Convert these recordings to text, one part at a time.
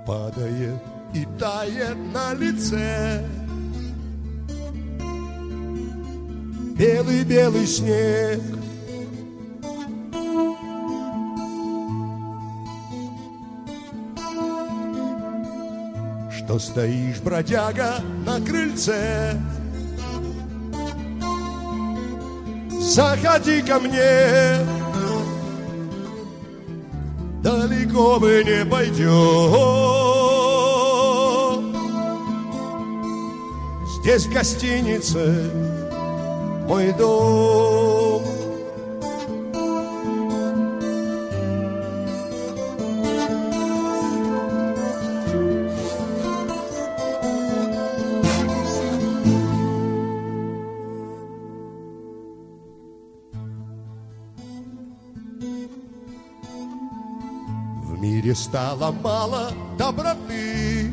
падает и тает на лице. Белый-белый снег. Что стоишь, бродяга, на крыльце? Заходи ко мне, далеко мы не пойдем. Здесь в гостинице мой дом. В мире стало мало доброты.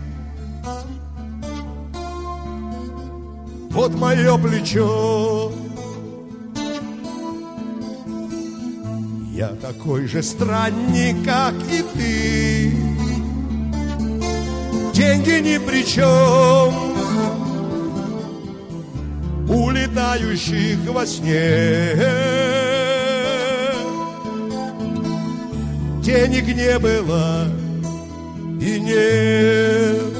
Вот мое плечо. Я такой же странник, как и ты. Деньги ни при чем, улетающих во сне. Денег не было и нет.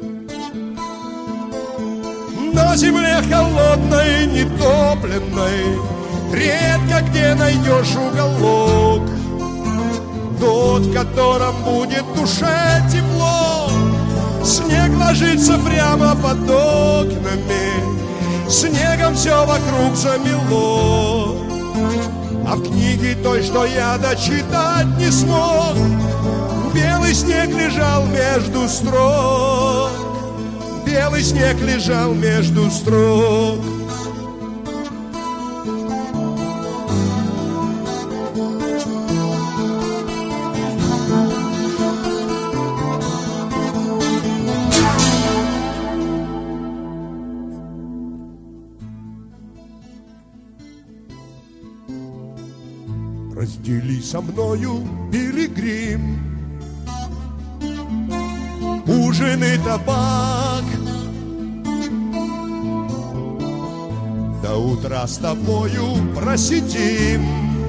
На земле холодной, нетопленной редко где найдешь уголок, тот, в котором будет душе тепло. Снег ложится прямо под окнами, снегом все вокруг замело. А в книге той, что я дочитать не смог, белый снег лежал между строк. Белый снег лежал между строк. Раздели со мною, пилигрим, ужин и табак. До утра с тобою просидим.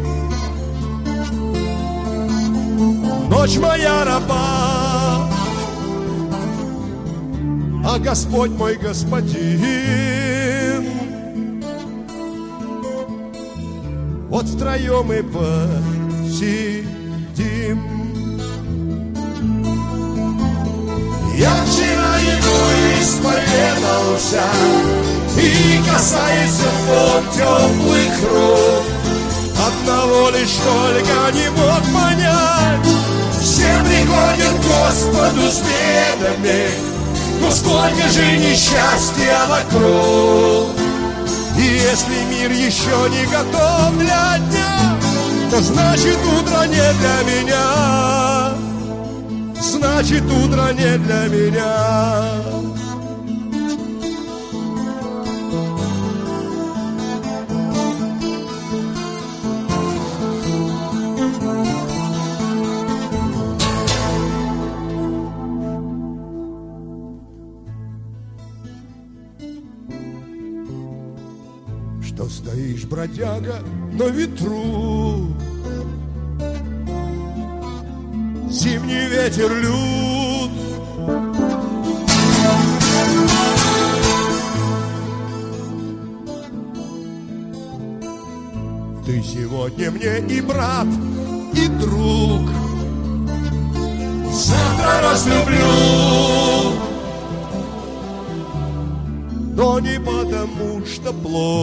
Ночь моя раба, а Господь мой господин. Вот втроем мы посидим. Я вчера ему исповедался, и касаясь он теплых рук, одного лишь только не мог понять: все приходят к Господу с бедами, но сколько же несчастья вокруг. И если мир еще не готов для дня, то значит утро не для меня. Значит утро не для меня. Что стоишь, бродяга, на ветру? Зимний ветер лют. Ты сегодня мне и брат, и друг. Завтра разлюблю, но не потому, что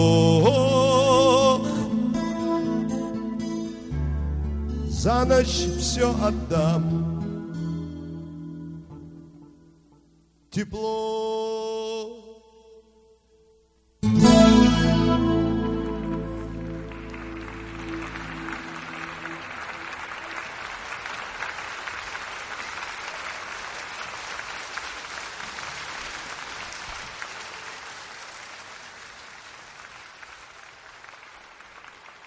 плох. За ночь все отдам. Тепло.